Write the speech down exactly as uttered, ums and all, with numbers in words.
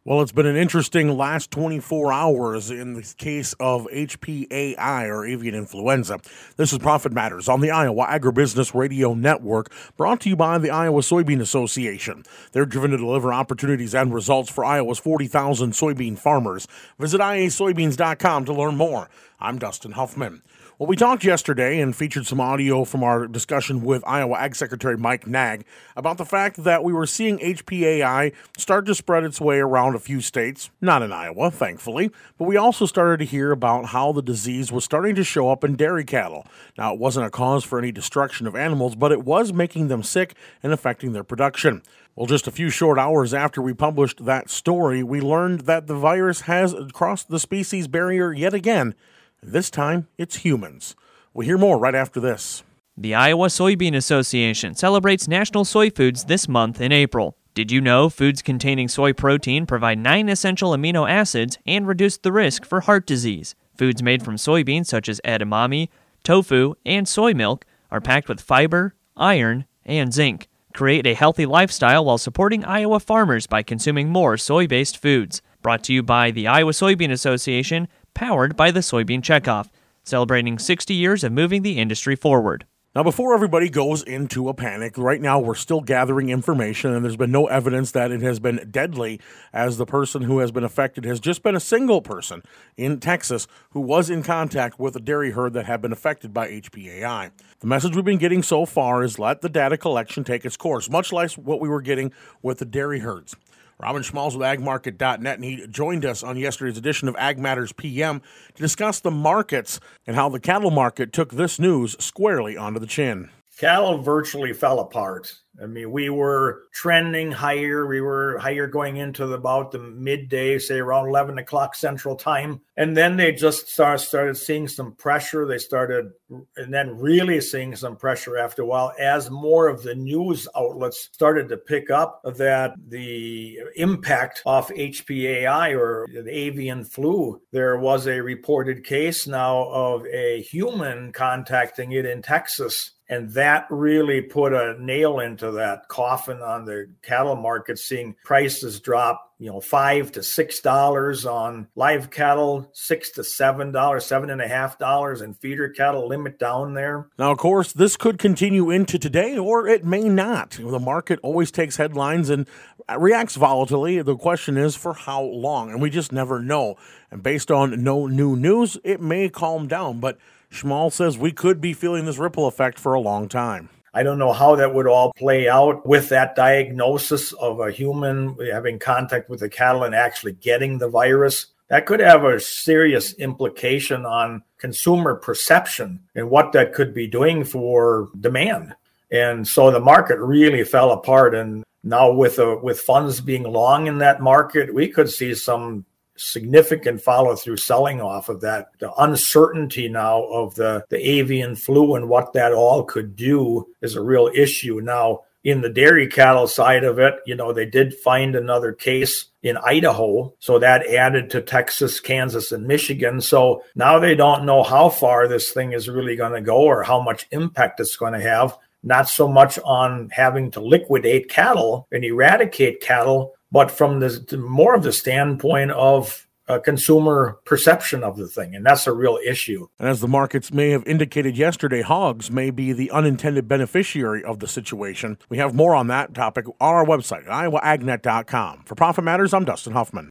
Well, it's been an interesting last twenty-four hours in the case of H P A I, or avian influenza. This is Profit Matters on the Iowa Agribusiness Radio Network, brought to you by the Iowa Soybean Association. They're driven to deliver opportunities and results for Iowa's forty thousand soybean farmers. Visit I A soybeans dot com to learn more. I'm Dustin Huffman. Well, we talked yesterday and featured some audio from our discussion with Iowa Ag Secretary Mike Naig about the fact that we were seeing H P A I start to spread its way around a few states, not in Iowa, thankfully, but we also started to hear about how the disease was starting to show up in dairy cattle. Now, it wasn't a cause for any destruction of animals, but it was making them sick and affecting their production. Well, just a few short hours after we published that story, we learned that the virus has crossed the species barrier yet again. This time, it's humans. We'll hear more right after this. The Iowa Soybean Association celebrates National Soy Foods this month in April. Did you know foods containing soy protein provide nine essential amino acids and reduce the risk for heart disease? Foods made from soybeans such as edamame, tofu, and soy milk are packed with fiber, iron, and zinc. Create a healthy lifestyle while supporting Iowa farmers by consuming more soy-based foods. Brought to you by the Iowa Soybean Association, powered by the Soybean Checkoff, celebrating sixty years of moving the industry forward. Now, before everybody goes into a panic, right now we're still gathering information, and there's been no evidence that it has been deadly, as the person who has been affected has just been a single person in Texas who was in contact with a dairy herd that had been affected by H P A I. The message we've been getting so far is let the data collection take its course, much like what we were getting with the dairy herds. Robin Schmalz with ag market dot net, and he joined us on yesterday's edition of Ag Matters P M to discuss the markets and how the cattle market took this news squarely onto the chin. Cattle virtually fell apart. I mean, we were trending higher. We were higher going into the, about the midday, say around eleven o'clock Central Time. And then they just start, started seeing some pressure. They started, and then really seeing some pressure after a while as more of the news outlets started to pick up that the impact of H P A I, or the avian flu. There was a reported case now of a human contacting it in Texas. And that really put a nail into that coffin on the cattle market, seeing prices drop, you know, five to six dollars on live cattle, six to seven dollars, seven and a half dollars, and feeder cattle limit down there. Now, of course, this could continue into today, or it may not. The market always takes headlines and reacts volatilely. The question is for how long, and we just never know. And based on no new news, it may calm down, but Schmalz says we could be feeling this ripple effect for a long time. I don't know how that would all play out with that diagnosis of a human having contact with the cattle and actually getting the virus. That could have a serious implication on consumer perception and what that could be doing for demand. And so the market really fell apart. And now with a, with funds being long in that market, we could see some significant follow-through selling off of that. The uncertainty now of the, the avian flu and what that all could do is a real issue. Now, in the dairy cattle side of it, you know, they did find another case in Idaho, so that added to Texas, Kansas, and Michigan. So now they don't know how far this thing is really going to go or how much impact it's going to have. Not so much on having to liquidate cattle and eradicate cattle, but from the more of the standpoint of uh, consumer perception of the thing. And that's a real issue. And as the markets may have indicated yesterday, hogs may be the unintended beneficiary of the situation. We have more on that topic on our website at iowa ag net dot com. For Profit Matters, I'm Dustin Huffman.